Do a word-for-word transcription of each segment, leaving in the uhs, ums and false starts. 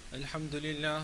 الحمد لله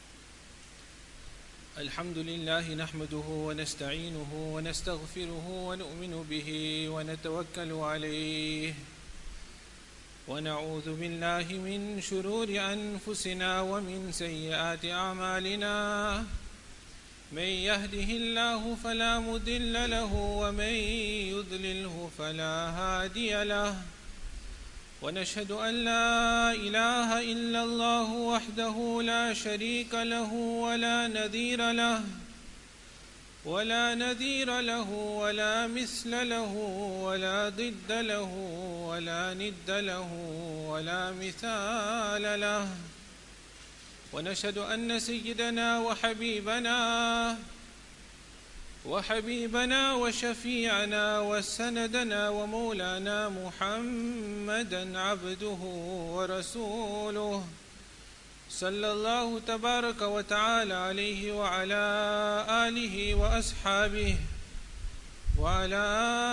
الحمد لله نحمده ونستعينه ونستغفره ونؤمن به ونتوكل عليه ونعوذ بالله من شرور أنفسنا ومن سيئات أعمالنا من يهده الله فلا مضل له ومن يضلله فلا هادي له ونشهد أن لا إله إلا الله وحده لا شريك له ولا نذير له ولا نذير له ولا مثل له ولا ضد له ولا ند له ولا مثال له ونشهد أن سيدنا وحبيبنا وحبيبنا وشفيعنا وسندنا ومولانا محمدا عبده ورسوله صلى الله تبارك وتعالى عليه وعلى آله وأصحابه وعلى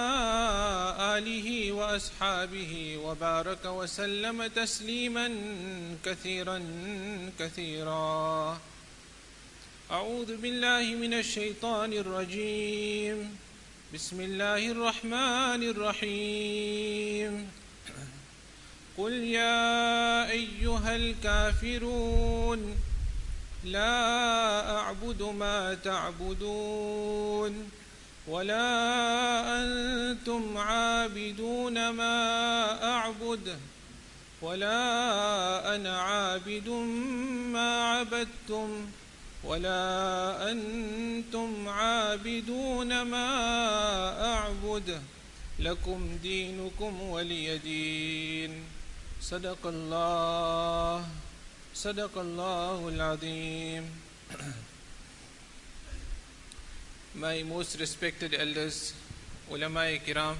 آله وأصحابه وبارك وسلم تسليما كثيرا كثيرا. أعوذ بالله من الشيطان الرجيم. بسم الله الرحمن الرحيم. قل يا أيها الكافرون لا أعبد ما تعبدون ولا أنتم عابدون ما أعبد ولا أنا عابد ما عبدتم ولا أنتم عابدون ما أعبد لكم دينكم ولي دين. صدق الله صدق الله العظيم. My most respected elders, ulama-e kiram,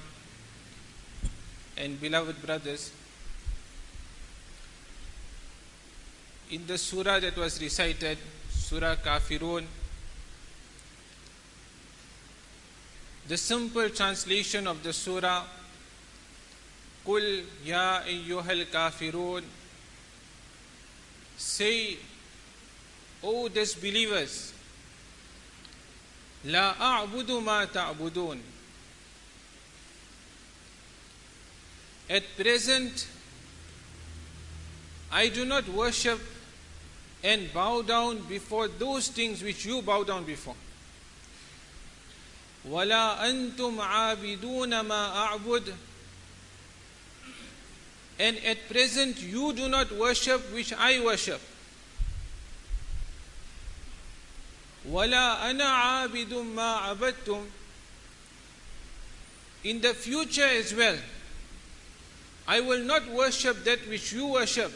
and beloved brothers, in the surah that was recited, Surah Kafirun, the simple translation of the surah, Qul ya ayyuhal kafirun, say, O disbelievers, la a'budu ma ta'budun. At present, I do not worship and bow down before those things which you bow down before. وَلَا أَنْتُمْ عَابِدُونَ مَا أَعْبُدُ. And at present you do not worship which I worship. وَلَا أَنَا عَابِدٌ مَا عَبَدْتُمْ. In the future as well, I will not worship that which you worship.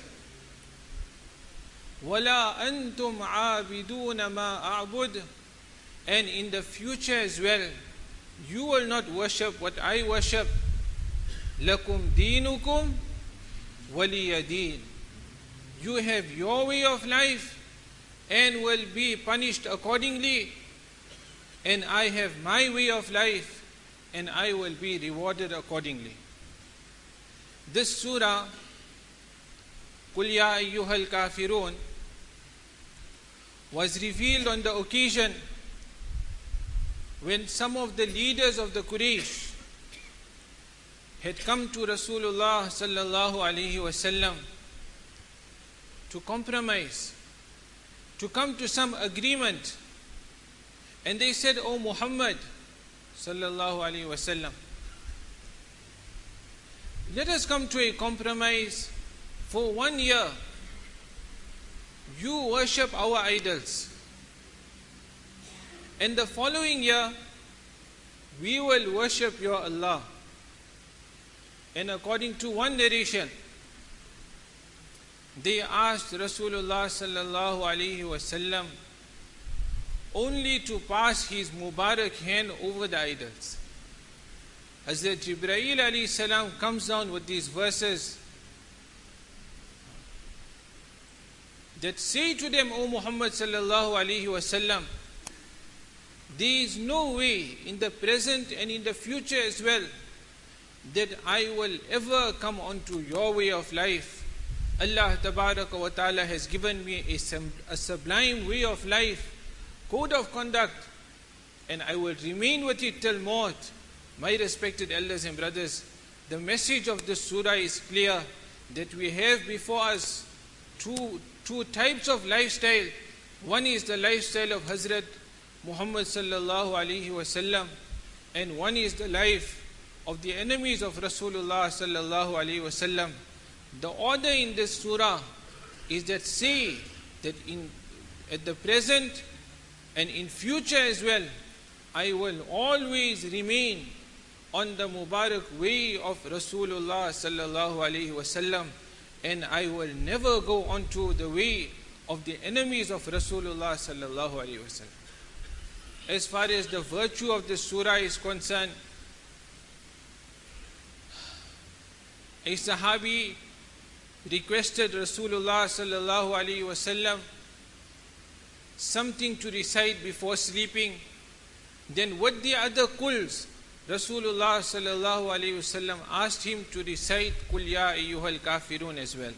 وَلَا أَنْتُمْ عَابِدُونَ مَا أَعْبُدُ. And in the future as well, you will not worship what I worship. لَكُمْ دِينُكُمْ وَلِيَ دِينٌ. You have your way of life and will be punished accordingly, and I have my way of life and I will be rewarded accordingly. This surah, قُلْ يَا أَيُّهَا الْكَافِرُونَ, was revealed on the occasion when some of the leaders of the Quraysh had come to Rasulullah sallallahu alaihi wasallam to compromise, to come to some agreement, and they said, O Muhammad sallallahu alaihi wasallam, let us come to a compromise. For one year, you worship our idols, and the following year, we will worship your Allah. And according to one narration, they asked Rasulullah sallallahu alaihi wasallam only to pass his Mubarak hand over the idols. Hazrat Jibreel alayhi salam comes down with these verses that say to them, O Muhammad sallallahu alaihi wasallam, there is no way in the present and in the future as well that I will ever come onto your way of life Allah Tabaraka wa Ta'ala has given me a, a sublime way of life, code of conduct, and I will remain with it till maut. My respected elders and brothers, the message of this surah is clear, that we have before us two, two types of lifestyle. One is the lifestyle of Hazrat Muhammad sallallahu alaihi wasallam, and one is the life of the enemies of Rasulullah sallallahu alaihi wasallam. The order in this surah is that say that in at the present and in future as well, I will always remain on the Mubarak way of Rasulullah sallallahu alaihi wasallam, and I will never go onto the way of the enemies of Rasulullah sallallahu alaihi wasallam. As far as the virtue of the surah is concerned, a Sahabi requested Rasulullah sallallahu alaihi wasallam something to recite before sleeping. Then with the other kuls, Rasulullah sallallahu alaihi wasallam asked him to recite Qul Ya Ayyuhal Kafirun as well.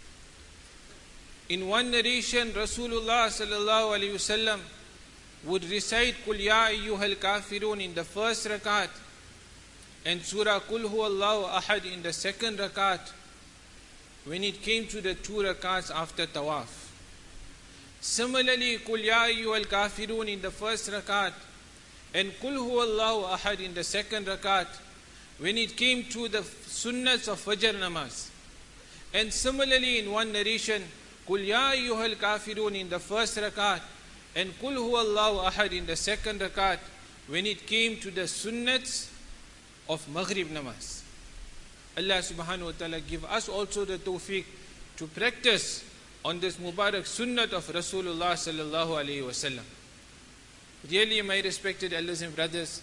In one narration, Rasulullah sallallahu alaihi wasallam would recite Qul Ya Ayyuhal Kafirun in the first rakat and Surah Qul Huwallahu Ahad in the second rakat when it came to the two rakats after tawaf. Similarly, Qul Ya Ayyuhal Kafirun in the first rakat and Qul Huwallahu Ahad in the second rakat when it came to the sunnahs of Fajr namaz. And similarly, in one narration, Qul Ya Ayyuhal Kafirun in the first rakat and Qul Huwallahu Ahad in the second rakat when it came to the sunnats of Maghrib namaz. Allah subhanahu wa ta'ala give us also the tawfiq to practice on this Mubarak sunnat of Rasulullah sallallahu alayhi wa sallam. Really, my respected elders and brothers,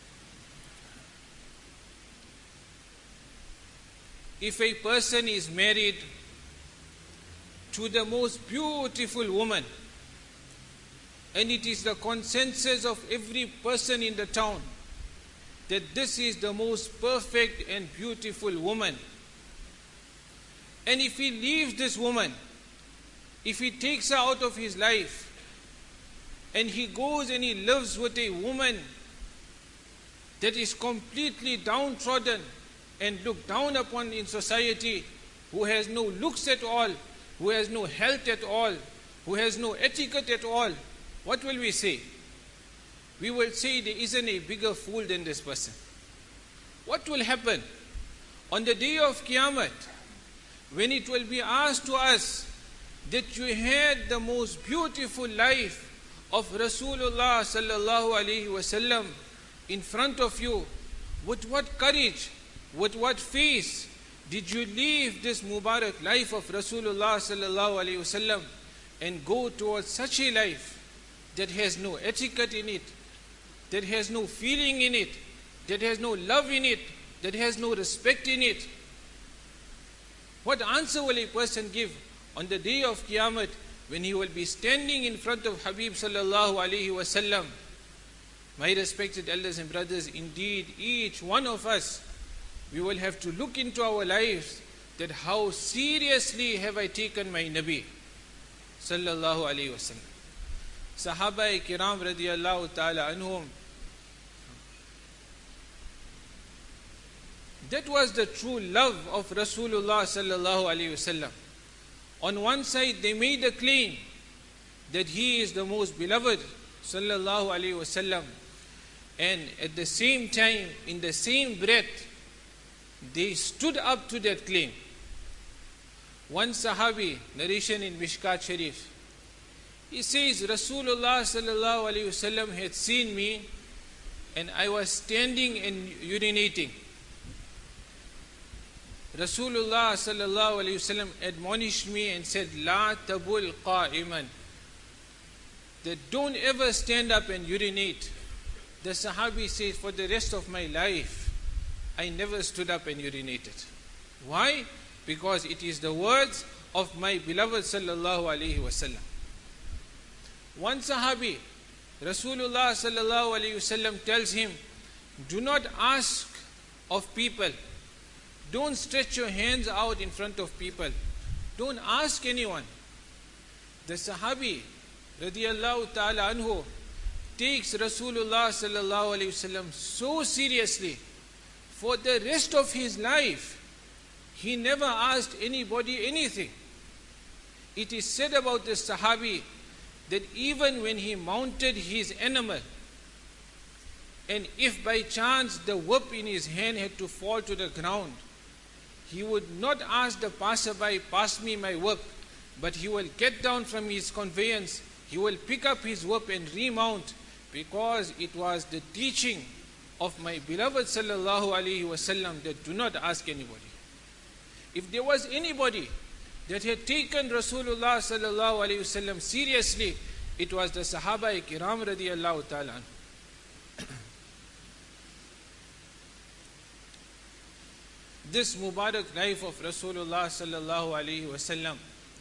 if a person is married to the most beautiful woman, and it is the consensus of every person in the town that this is the most perfect and beautiful woman, and if he leaves this woman, if he takes her out of his life, and he goes and he lives with a woman that is completely downtrodden and looked down upon in society, who has no looks at all, who has no health at all, who has no etiquette at all, what will we say? We will say there isn't a bigger fool than this person. What will happen on the day of Qiyamah, when it will be asked to us that you had the most beautiful life of Rasulullah sallallahu alaihi wasallam in front of you? With what courage, with what face did you leave this Mubarak life of Rasulullah sallallahu alaihi wasallam and go towards such a life that has no etiquette in it, that has no feeling in it, that has no love in it, that has no respect in it? What answer will a person give on the day of Qiyamah when he will be standing in front of Habib sallallahu alaihi wasallam? My respected elders and brothers, indeed each one of us, we will have to look into our lives, that how seriously have I taken my Nabi sallallahu alaihi wasallam. Sahaba kiram radiyallahu ta'ala anhum, that was the true love of Rasulullah sallallahu alaihi wasallam. On one side they made a claim that he is the most beloved sallallahu alaihi wasallam, and at the same time, in the same breath, they stood up to that claim. One Sahabi, narration in Mishkat Sharif, he says Rasulullah sallallahu alaihi wasallam had seen me and I was standing and urinating. Rasulullah sallallahu alaihi wasallam admonished me and said, La tabul qa'iman, that don't ever stand up and urinate. The Sahabi says, for the rest of my life, I never stood up and urinated. Why? Because it is the words of my beloved sallallahu alaihi wasallam. One Sahabi, Rasulullah sallallahu alaihi wasallam tells him, do not ask of people, don't stretch your hands out in front of people, Don't ask anyone. The Sahabi, radiyallahu ta'ala anhu, takes Rasulullah sallallahu alayhi wasallam so seriously. For the rest of his life, he never asked anybody anything. It is said about the Sahabi that even when he mounted his animal, and if by chance the whip in his hand had to fall to the ground, he would not ask the passerby, pass me my whip, but he will get down from his conveyance, he will pick up his whip and remount, because it was the teaching of my beloved sallallahu alaihi wasallam that do not ask anybody. If there was anybody that had taken Rasulullah sallallahu alaihi wasallam seriously, it was the Sahaba Kiram radiyallahu ta'ala. This Mubarak life of Rasulullah sallallahu alaihi wasallam,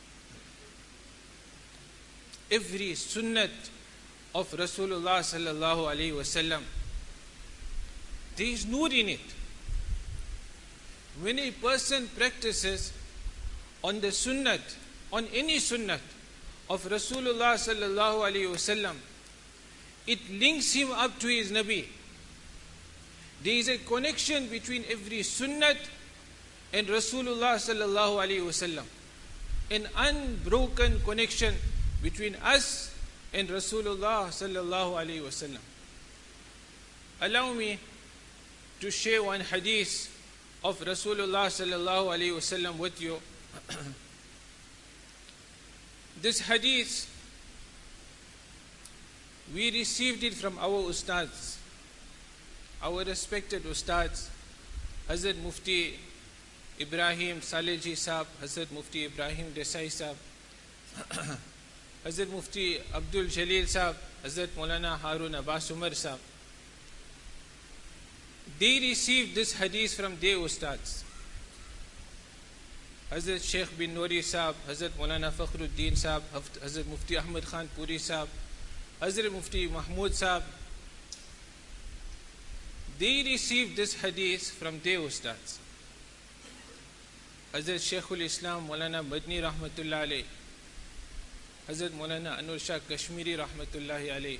every sunnat of Rasulullah sallallahu alaihi wasallam, there is nur in it. When a person practices on the sunnat, on any sunnat of Rasulullah sallallahu alaihi wasallam, it links him up to his Nabi. There is a connection between every sunnat and Rasulullah sallallahu alaihi wasallam, an unbroken connection between us and Rasulullah sallallahu alaihi wasallam. Allow me to share one hadith of Rasulullah sallallahu alaihi wasallam with you. This hadith, we received it from our ustads, our respected ustads, Hazrat Mufti Ibrahim Salehji Sahab, Hazrat Mufti Ibrahim Desai Sahab, Hazrat Mufti Abdul Jalil Sahab, Hazrat Maulana Harun Abbas Umar Sahab. They received this hadith from their ustads. Hazrat Sheikh bin Nouri Sahab, Hazrat Maulana Fakhruddin Sahab, Hazrat Mufti Ahmad Khan Puri Sahab, Hazrat Mufti Mahmud Sahab. They received this hadith from their ustads. Hazrat Sheikhul Islam Maulana Madni Rahmatullah alayh, Hazrat Maulana Anur Shah Kashmiri Rahmatullahi alayh.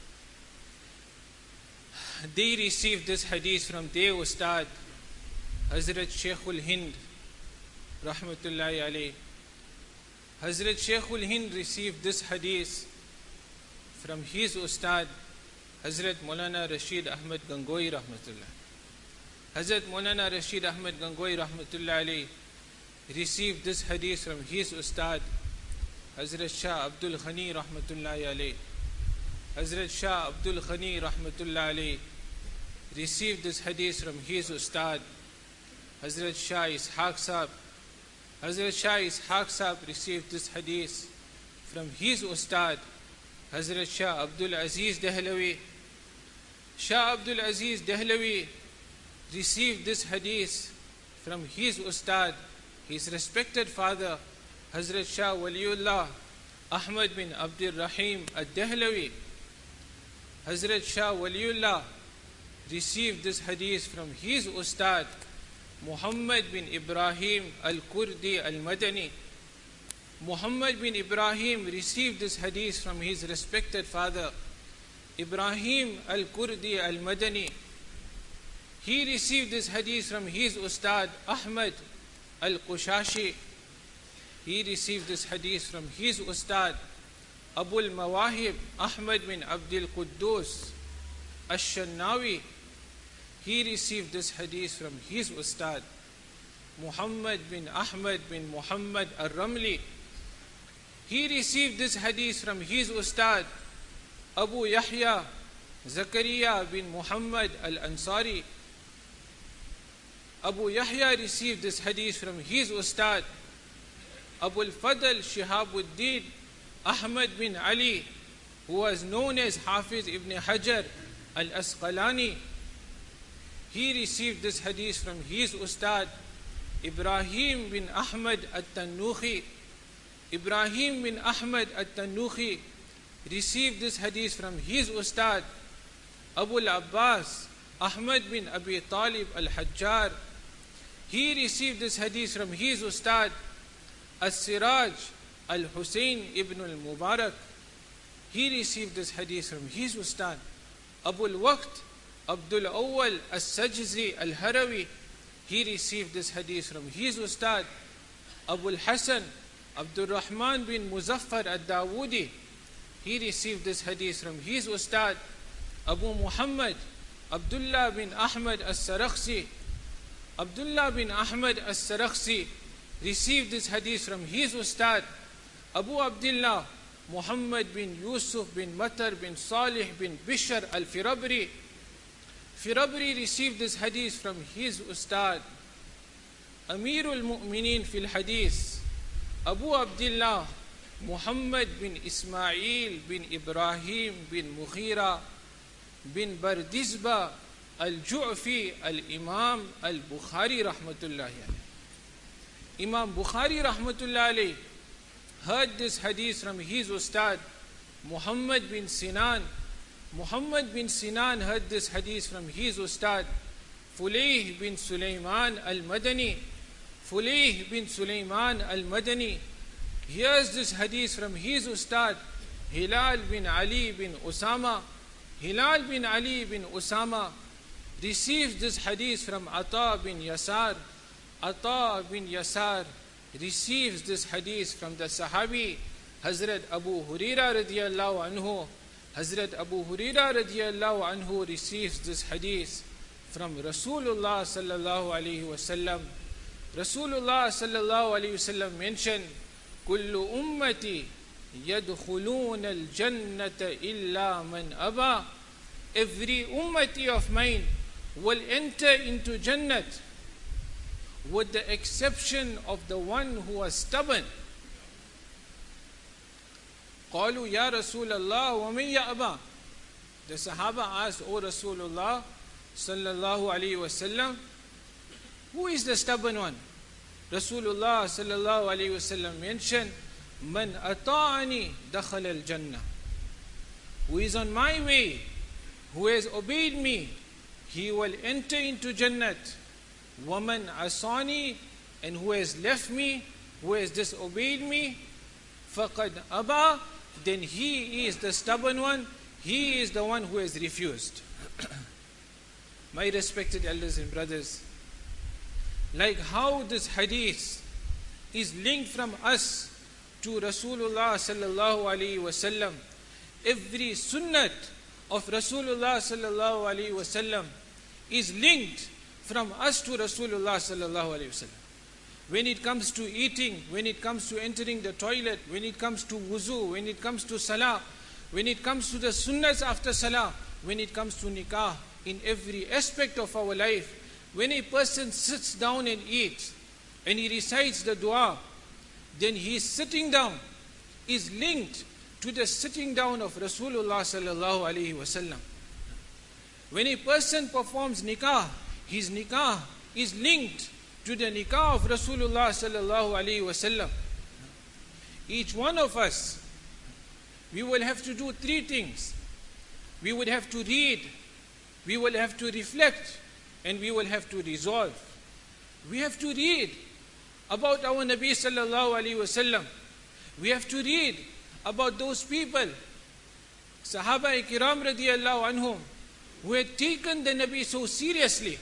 They received this hadith from their ustad, Hazrat Sheikhul Hind Rahmatullahi alayh. Hazrat Sheikhul Hind received this hadith from his ustad, Hazrat Maulana Rashid Ahmad Gangoi Rahmatullah. Hazrat Maulana Rashid Ahmad Gangoi Rahmatullah alayh received this hadith from his ustad, Hazrat Shah Abdul Ghani Rahmatullahi alayh. Hazrat Shah Abdul Ghani Rahmatullah alayh received this hadith from his ustad, Hazrat Shah Ishaq Sahab. Hazrat Shah Ishaq Sahab received this hadith from his ustad, Hazrat Shah Abdul Aziz Dehlawi. Shah Abdul Aziz Dehlawi received this hadith from his ustad, his respected father, Hazrat Shah Waliullah Ahmad bin Abdul Rahim Ad-Dehlawi. Hazrat Shah Waliullah received this hadith from his ustad, Muhammad bin Ibrahim Al-Kurdi Al-Madani. Muhammad bin Ibrahim received this hadith from his respected father, Ibrahim Al-Kurdi Al-Madani. He received this hadith from his ustad, Ahmad Al-Qushashi. He received this hadith from his ustad, Abul Mawahib Ahmad bin Abdul Quddus Ash-Shannawi. He received this hadith from his ustad, Muhammad bin Ahmad bin Muhammad Ar-Ramli. He received this hadith from his ustad, Abu Yahya Zakaria bin Muhammad Al-Ansari. Abu Yahya received this hadith from his ustad, Abu al-Fadl Shihabuddin Ahmad bin Ali, who was known as Hafiz ibn Hajar al-Asqalani. He received this hadith from his ustad, Ibrahim bin Ahmad al-Tannuhi. Ibrahim bin Ahmad al-Tannuhi received this hadith from his ustad, Abu al-Abbas Ahmad bin Abi Talib al-Hajjar. He received this hadith from his ustad, As-Siraj al-Hussein ibn al-Mubarak, he received this hadith from his ustad. Abu al-Waqt Abdul Awwal as-Sajzi al-Harawi, he received this hadith from his ustad. Abu al-Hasan Abdul Rahman bin Muzaffar al-Dawudi, he received this hadith from his ustad. Abu Muhammad Abdullah bin Ahmad as-Sarakhsi, Abdullah bin Ahmad as-Sarakhsi received this hadith from his ustad. Abu Abdullah Muhammad bin Yusuf bin Matar bin Salih bin Bishr al-Firabri, Firabri received this hadith from his ustad. Amirul Mu'mineen fil hadith, Abu Abdullah Muhammad bin Ismail bin Ibrahim bin Mughira bin Bardizba al-Ju'fi al-Imam al-Bukhari rahmatullahi alayhi. Imam Bukhari rahmatullahi alayhi heard this hadith from his ustad, Muhammad bin Sinan. Muhammad bin Sinan heard this hadith from his ustad, Fulayh bin Sulaiman al-Madani. Fulayh bin Sulaiman al-Madani hears this hadith from his ustad, Hilal bin Ali bin Usama. Hilal bin Ali bin Usama receives this hadith from Ata bin Yasar. Ata bin Yasar receives this hadith from the Sahabi Hazrat Abu Huraira radiyallahu anhu. Hazrat Abu Huraira radiyallahu anhu receives this hadith from Rasulullah sallallahu alayhi wasallam. Rasulullah sallallahu alayhi wasallam mentioned, Kullu ummati yadkhulun al-jannata illa man aba. Every ummati of mine will enter into Jannat with the exception of the one who was stubborn. قالوا يا رسول الله ومن يأبى. The Sahaba asked, O Rasulullah sallallahu alayhi wasallam, who is the stubborn one? Rasulullah sallallahu alayhi wasallam mentioned, Man ata'ani dakhal al-jannah. Who is on my way, who has obeyed me, he will enter into Jannat. Waman asani, and who has left me, who has disobeyed me, faqad aba, then he is the stubborn one, he is the one who has refused. My respected elders and brothers, like how this hadith is linked from us to Rasulullah sallallahu alaihi wasallam, every sunnat of Rasulullah sallallahu alaihi wasallam is linked from us to Rasulullah sallallahu alaihi wasallam. When it comes to eating, when it comes to entering the toilet, when it comes to wuzu, when it comes to salah, when it comes to the sunnahs after salah, when it comes to nikah, in every aspect of our life, when a person sits down and eats and he recites the dua, then his sitting down is linked to the sitting down of Rasulullah sallallahu alaihi wasallam. When a person performs nikah, his nikah is linked to the nikah of Rasulullah sallallahu alaihi wasallam. Each one of us, we will have to do three things. We would have to read, we will have to reflect, and we will have to resolve. We have to read about our Nabi sallallahu alaihi wasallam. We have to read about those people, Sahaba Kiram radiyallahu anhum, who had taken the Nabi so seriously.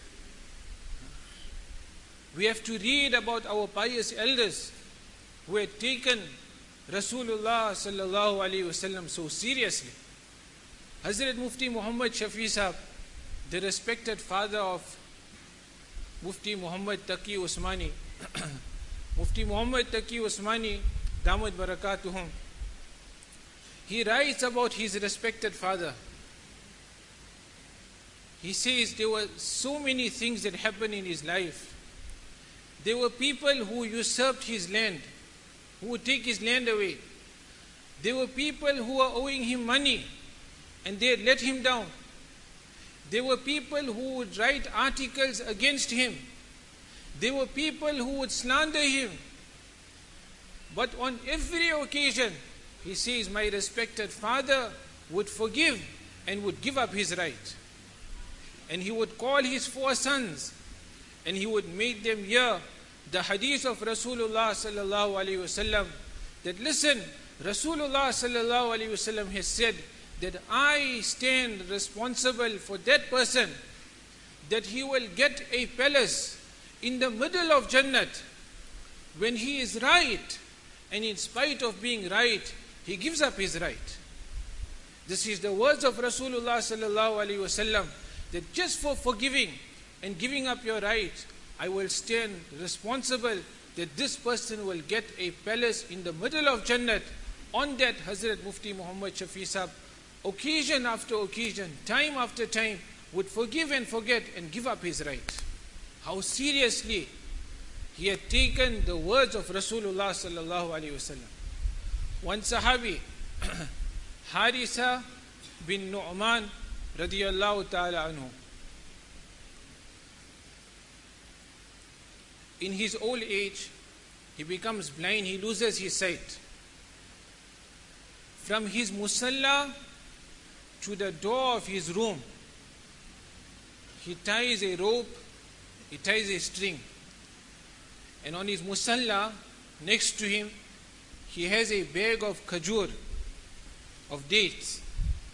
We have to read about our pious elders who had taken Rasulullah sallallahu alaihi wasallam so seriously. Hazrat Mufti Muhammad Shafi Sahab, the respected father of Mufti Muhammad Taqi Usmani, Mufti Muhammad Taqi Usmani, Damat Barakatuhum, he writes about his respected father. He says there were so many things that happened in his life. There were people who usurped his land, who would take his land away. There were people who were owing him money and they had let him down. There were people who would write articles against him. There were people who would slander him. But on every occasion, he says, my respected father would forgive and would give up his right. And he would call his four sons and he would make them hear the hadith of Rasulullah sallallahu alaihi wasallam, that listen, Rasulullah sallallahu alaihi wasallam has said that I stand responsible for that person, that he will get a palace in the middle of Jannat when he is right, and in spite of being right, he gives up his right. This is the words of Rasulullah sallallahu alaihi wasallam, that just for forgiving and giving up your right, I will stand responsible that this person will get a palace in the middle of Jannat. On that, Hazrat Mufti Muhammad Shafi Sahab, occasion after occasion, time after time, would forgive and forget and give up his right. How seriously he had taken the words of Rasulullah sallallahu alaihi wasallam. One Sahabi, Harisa bin Nu'man radiyallahu ta'ala anhu, in his old age, he becomes blind, he loses his sight. From his musalla to the door of his room, he ties a rope, he ties a string. And on his musalla, next to him, he has a bag of khajur, of dates.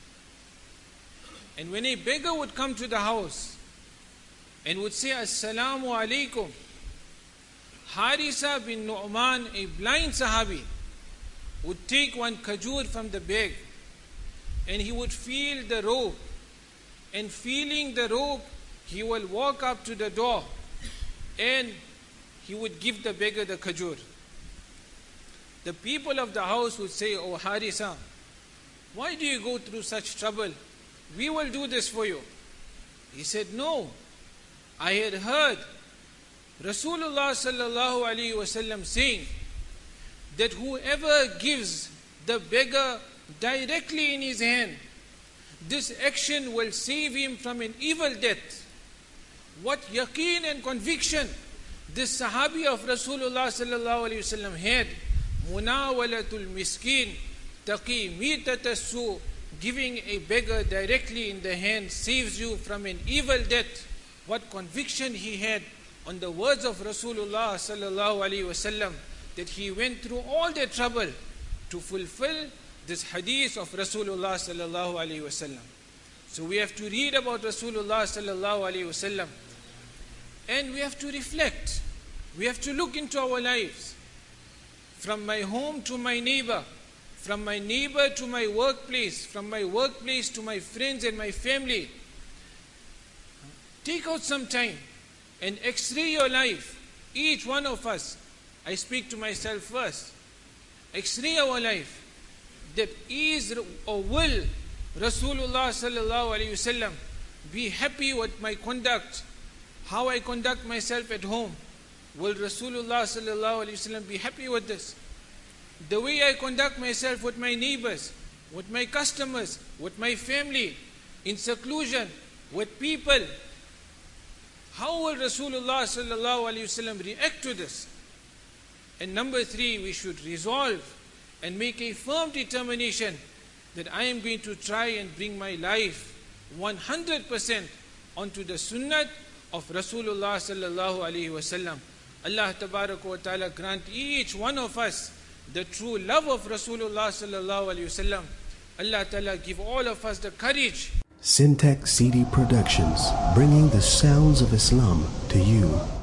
And when a beggar would come to the house and would say, Assalamu alaikum, Harisa bin Nu'man, a blind Sahabi, would take one khajur from the bag and he would feel the rope, and feeling the rope, he will walk up to the door and he would give the beggar the khajur. The people of the house would say, Oh Harisa, why do you go through such trouble? We will do this for you. He said, no, I had heard Rasulullah sallallahu alaihi wasallam saying that whoever gives the beggar directly in his hand, this action will save him from an evil death. What yaqeen and conviction this Sahabi of Rasulullah sallallahu alaihi wasallam had. Munawalatul miskin taqi mitatasu, giving a beggar directly in the hand saves you from an evil death. What conviction he had on the words of Rasulullah sallallahu alaihi wasallam, that he went through all the trouble to fulfill this hadith of Rasulullah sallallahu alaihi wasallam. So we have to read about Rasulullah sallallahu alaihi wasallam, and we have to reflect. We have to look into our lives. From my home to my neighbor, from my neighbor to my workplace, from my workplace to my friends and my family. Take out some time and x-ray your life. Each one of us, I speak to myself first, x-ray our life. That is or will Rasulullah sallallahu alaihi wasallam be happy with my conduct, how I conduct myself at home? Will Rasulullah sallallahu alaihi wasallam be happy with this? The way I conduct myself with my neighbors, with my customers, with my family, in seclusion, with people, how will Rasulullah sallallahu alaihi wasallam react to this? And number three, we should resolve and make a firm determination that I am going to try and bring my life one hundred percent onto the sunnah of Rasulullah sallallahu alaihi wasallam. Allah tabarak wa ta'ala grant each one of us the true love of Rasulullah sallallahu alaihi wasallam. Allah ta'ala give all of us the courage. Syntax C D Productions, bringing the sounds of Islam to you.